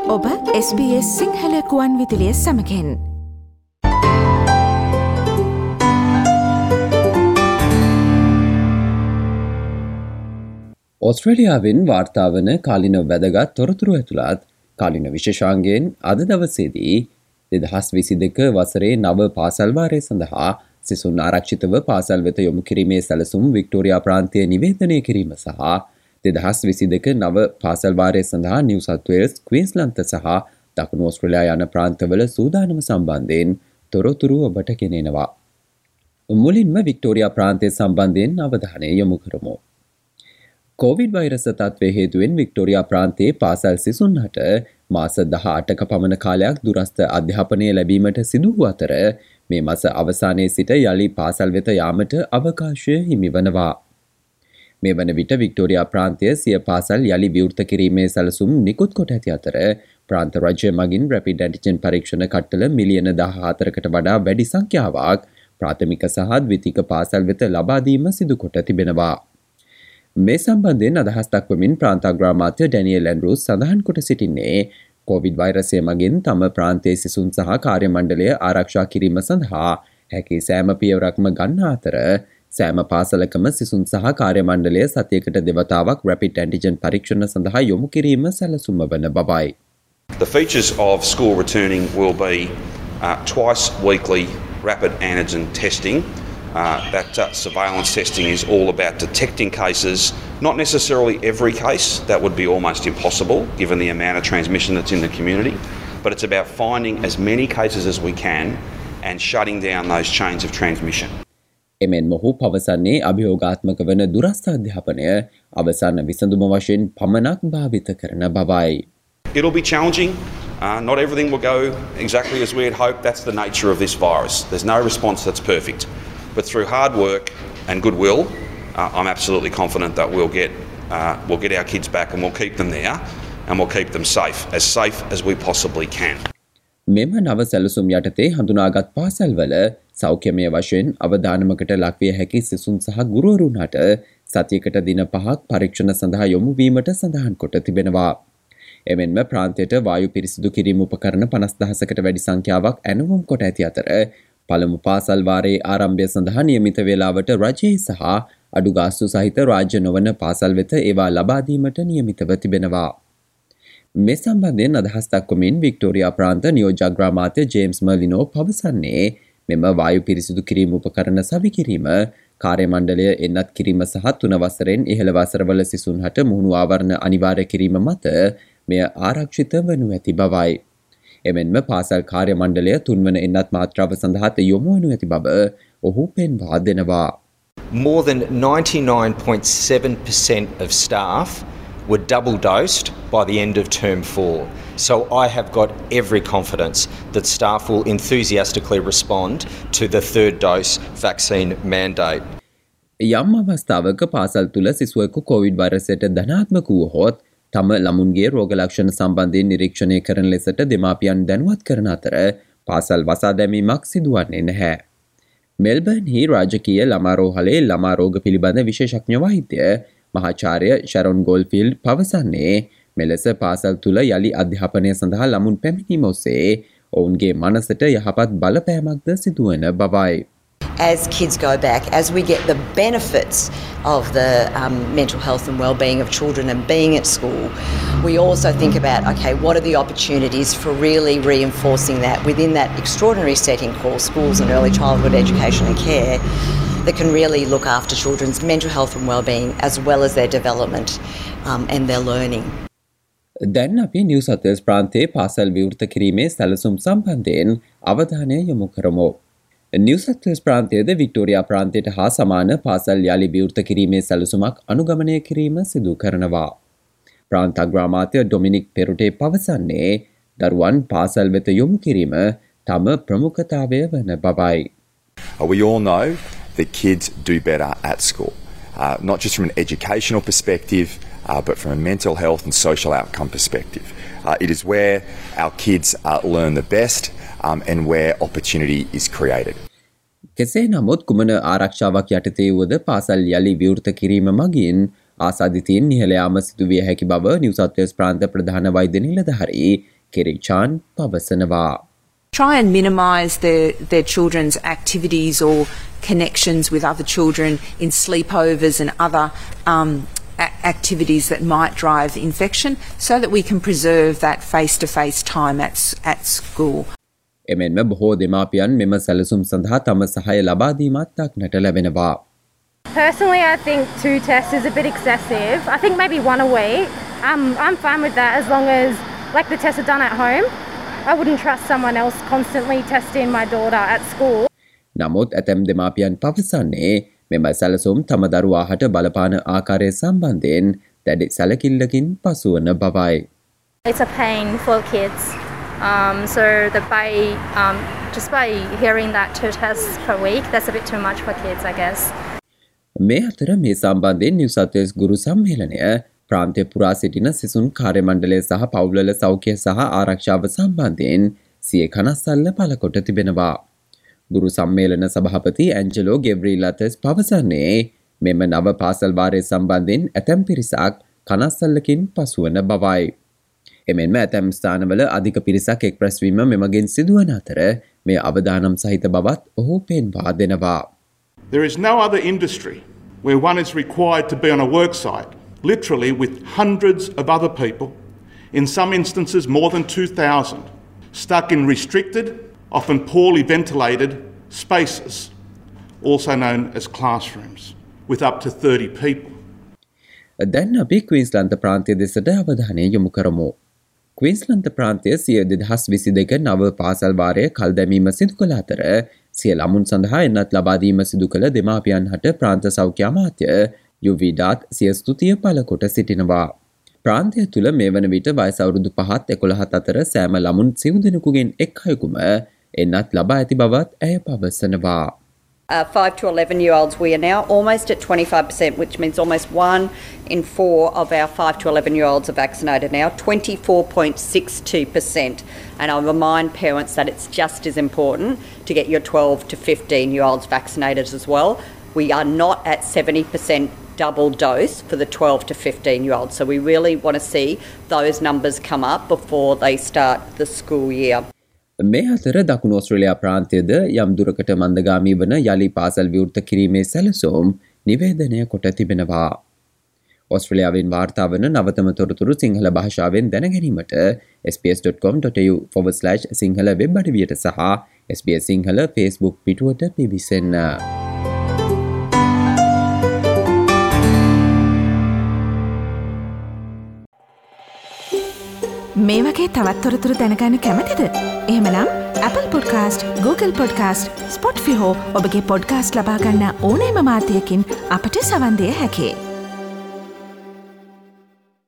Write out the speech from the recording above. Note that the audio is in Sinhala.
ඔබ SBS සිංහල කුවන් විදුලිය සමගින් ඔස්ට්‍රේලියාවෙන් වාර්තාවන කාලින වැදගත් තොරතුරු ඇතුළත් කාලින විශේෂාංගයෙන් අද දවසේදී 2022 වසරේ නව පාසල් වාරය සඳහා සිසුන් ආරක්ෂිතව පාසල් වෙත යොමු කිරීමේ සැලසුම් වික්ටෝරියා ප්‍රාන්තය නිවේදනය කිරීම සහ 2022 නව පාසල් වාරය සඳහා නිව් සවුත් වේල්ස්, ක්වීන්ස්ලන්ත සහ දකුණු ඔස්ට්‍රේලියා යන ප්‍රාන්තවල සූදානම සම්බන්ධයෙන් තොරතුරු ඔබට ගෙනෙනවා. මුලින්ම වික්ටෝරියා ප්‍රාන්තය සම්බන්ධයෙන් අවධානය යොමු කරමු. කොවිඩ් වෛරස තත්ත්වය හේතුවෙන් වික්ටෝරියා ප්‍රාන්තයේ පාසල් සිසුන්හට මාස 18ක පමණ කාලයක් දුරස්ථ අධ්‍යාපනය ලැබීමට සිදු වූ අතර මේ මාස අවසානයේ සිට යලි පාසල් වෙත යාමට අවකාශය හිමිවනවා. මේ වන විට වික්ටෝරියා ප්‍රාන්තය සිය පාසල් යලි විවෘත කිරීමේ සැලසුම් නිකුත් කොට ඇති අතර ප්‍රාන්ත රජය මගින් රැපිඩ් ඇන්ටිජන් පරීක්ෂණ කට්ටල මිලියන 14කට වඩා වැඩි සංඛ්‍යාවක් ප්‍රාථමික සහ ද්විතීක පාසල් වෙත ලබා දීම සිදු කොට තිබෙනවා. මේ සම්බන්ධයෙන් අදහස් දක්වමින් ප්‍රාන්ත අග්‍රාමාත්‍ය ඩැනියල් ඇන්ඩ්‍රූස් සඳහන් කොට සිටින්නේ කොවිඩ් වෛරසය මගින් තම ප්‍රාන්තයේ සිසුන් සහ කාර්ය මණ්ඩලය ආරක්ෂා කිරීම සඳහා හැකි සෑම පියවරක්ම ගන්න අතර සෑම පාසලකම සිසුන් සහ කාර්ය මණ්ඩලය සතියකට දෙවතාවක් රැපිඩ් ඇන්ටිජන් පරීක්ෂණ සඳහා යොමු කිරීම සැලසුම වන බවයි. The features of school returning will be twice weekly rapid antigen testing. That surveillance testing is all about detecting cases, not necessarily every case. That would be almost impossible given the amount of transmission that's in the community. But it's about finding as many cases as we can and shutting down those chains of transmission. එමෙන් මොහු පවසන්නේ අභියෝගාත්මක වන දුරස්ථ අධ්‍යාපනය අවසාන විසඳුම වශයෙන් පමණක් භාවිත කරන බවයි. It'll be challenging. Not everything will go exactly as we had hoped. That's the nature of this virus. There's no response that's perfect. But through hard work and goodwill, I'm absolutely confident that we'll get our kids back and we'll keep them there and we'll keep them safe as we possibly can. මෙම නව සැලසුම් යටතේ හඳුනාගත් පාසල්වල සෞඛ්‍යමය වශයෙන් අවධානමකට ලක්විය හැකි සිසුන් සහ ගුරුවරුන්ට සතියකට දින 5ක් පරීක්ෂණ සඳහා යොමු වීමට සඳහන් කොට තිබෙනවා. එමෙන්ම ප්‍රාන්තයට වායු පිරිසිදු කිරීම උපකරණ 50,000කට වැඩි සංඛ්‍යාවක් ඇනවුම් කොට ඇති අතර පළමු පාසල් වාරයේ ආරම්භය සඳහා නියමිත වේලාවට රජයේ සහ අඩු ගාස්තු සහිත රාජ්‍ය නොවන පාසල් වෙත ඒවා ලබා දීමට නියමිතව තිබෙනවා. මේ සම්බන්ධයෙන් අදහස් දක්වමින් වික්ටෝරියා ප්‍රාන්ත නියෝජ්‍ය අග්‍රාමාත්‍ය ජේම්ස් මර්ලිනෝ පවසන්නේ මෙම වායු පිරිසිදු කිරීම උපකරණ සවි කිරීම කාර්ය මණ්ඩලය එන්නත් කිරීම සහ 3 වසරෙන් ඉහළ වසරවල සිසුන්හට මුහුණු ආවරණ අනිවාර්ය කිරීම මත මෙය ආරක්ෂිත වනු ඇති බවයි. එමෙන්ම පාසල් කාර්ය මණ්ඩලය 3 වන එන්නත් මාත්‍රාව සඳහා යොමු වනු ඇති බව ඔහු පෙන්වා දෙනවා. More than 99.7% of staff were double dosed by the end of term 4. So I have got every confidence that staff will enthusiastically respond to the third dose vaccine mandate. යම් අවස්ථාවක පාසල් තුල සිසුවෙකු කොවිඩ් වෛරසයට ධනාත්මක වූහොත් තම ළමුන්ගේ රෝග ලක්ෂණ සම්බන්ධයෙන් නිරීක්ෂණය කරන ලෙසට දෙමාපියන් දැනුවත් කරන අතර පාසල් වසා දැමීමක් සිදුවන්නේ නැහැ. මෙල්බර්න්හි රාජකීය ළමා රෝහලේ ළමා රෝග පිළිබඳ විශේෂඥ වෛද්‍ය මහාචාර්ය ශරොන් ගෝල්ෆීල්ඩ් පවසන්නේ මෙලෙස පාසල් තුල යලි අධ්‍යාපනය සඳහා ළමුන් පැමිණීම ඔස්සේ ඔවුන්ගේ මනසට යහපත් බලපෑමක්ද සිදුවන බවයි. As kids go back, as we get the benefits of the mental health and well-being of children and being at school, we also think about, okay, what are the opportunities for really reinforcing that within that extraordinary setting called schools and early childhood education and care that can really look after children's mental health and well-being as well as their development and their learning. දැන් අපි නිව් සවුත් වේල්ස් ප්‍රාන්තයේ පාසල් විවෘත කිරීමේ සැලසුම් සම්බන්ධයෙන් අවධානය යොමු කරමු. නිව් සවුත් වේල්ස් ප්‍රාන්තයේද වික්ටෝරියා ප්‍රාන්තයට හා සමාන පාසල් යලි විවෘත කිරීමේ සැලසුමක් අනුගමනය කිරීම සිදු කරනවා. ප්‍රාන්ත අග්‍රාමාත්‍ය ඩොමිනික් පෙරුටේ පවසන්නේ දරුවන් පාසල් වෙත යොමු කිරීම තම ප්‍රමුඛතාවය වන බවයි. We all know that kids do better at school, not just from an educational perspective, but from a mental health and social outcome perspective. It is where our kids learn the best and where opportunity is created. කෙසේ නමුත් කුමන ආරක්ෂාවක් යටතේ වුවද පාසල් යලි විවෘත කිරීම මගින් ආසාදිතයින් නිහල යාම සිදු විය හැකි බව නිව් සවුත් වේල්ස් ප්‍රාන්ත ප්‍රධාන වෛද්‍ය නිලධාරී කෙරිචාන් පවසනවා. Try and minimise their children's activities or connections with other children in sleepovers and other activities that might drive infection so that we can preserve that face-to-face time at school. එමෙන්ම බොහෝ දෙමාපියන් මෙම සැලසුම් සඳහා තම සහාය ලබා දීමත් දක්නට ලැබෙනවා. Personally, I think 2 tests is a bit excessive. I think maybe 1 a week. I'm fine with that as long as the tests are done at home. I wouldn't trust someone else constantly testing my daughter at school. නමුත් ඇතැම් දෙමාපියන් පවසන්නේ මෙම සැලසුම් තම දරුවාහට බලපාන ආකාරය සම්බන්ධයෙන් දැඩි සැලකිල්ලකින් පසුවන බවයි. It's a pain for kids. So just by hearing that 2 tests per week, that's a bit too much for kids, I guess. මේ අතර මේ සම්බන්ධයෙන් නිව් සවුත් වේල්ස් ගුරු සම්මේලනය ප්‍රාන්තය පුරා සිටින සිසුන් කාර්ය මණ්ඩලය සහ පවුල්වල සෞඛ්‍ය සහ ආරක්ෂාව සම්බන්ධයෙන් සිය කනස්සල්ල පළකොට තිබෙනවා. ගුරු සම්මේලන සභාපති ඇන්ජලෝ ගෙබ්‍රීලාතස් පවසන්නේ මෙම නව පාසල් වාරය සම්බන්ධයෙන් ඇතැම් පිරිසක් කනස්සල්ලකින් පසුවන බවයි. එමෙන්ම ඇතැම් ස්ථානවල අධික පිරිසක් එක්රැස්වීම මෙමගින් සිදුවන අතර මේ අවදානම් සහිත බවත් ඔහු පෙන්වා දෙනවා. There is no other industry where one is required to be on a work site, literally with hundreds of other people, in some instances more than 2,000, stuck in restricted, often poorly ventilated spaces, also known as classrooms, with up to 30 people. දැන් අපි ක්වීන්ස්ලන්ත ප්‍රාන්තය දෙසට අවධානය යොමු කරමු. ක්වීන්ස්ලන්ත ප්‍රාන්තය 2022 නව පාසල් වාරය කල් දැමීම සිදු කළ අතර සිය ළමුන් සඳහා එන්නත් ලබා දීම සිදු කළ දෙමාපියන් හට ප්‍රාන්ත සෞඛ්‍ය අමාත්‍ය යුවිඩාත් සිය ස්තුතිය පළ කොට සිටිනවා. ප්‍රාන්තය තුළ මේ වන විට වයස අවුරුදු 5-11 අතර සෑම ළමුන් 9 දෙනෙකුගෙන් එක් අයෙකුම එන්නත් ලබා ඇති බවත් ඇය පවසනවා. 5 to 11-year-olds, we are now almost at 25%, which means almost 1 in 4 of our 5 to 11-year-olds are vaccinated now, 24.62%. And I remind parents that it's just as important to get your 12 to 15-year-olds vaccinated as well. We are not at 70% double dose for the 12 to 15-year-olds. So we really want to see those numbers come up before they start the school year. මේ අතර දකුණු ඔස්ට්‍රේලියා ප්‍රාන්තයේද යම් දුරකට මන්දගාමී වන යලි පාසල් විවෘත කිරීමේ සැලසුම් නිවේදනය කොට තිබෙනවා. ඔස්ට්‍රේලියාවෙන් වාර්තා වන නවතම තොරතුරු සිංහල භාෂාවෙන් දැනගැනීමට sbs.com.au/සිංහල වෙබ් අඩවියට සහ SBS සිංහල Facebook පිටුවට පිවිසෙන්න. මේ වගේ තවත් තොරතුරු දැනගන්න කැමතිද? එහෙමනම් Apple Podcast, Google Podcast, Spotify හෝ ඔබගේ පොඩ්කාස්ට් ලබා ගන්න ඕනෑම මාධ්‍යයකින් අපට සවන් දෙන්න හැකියි.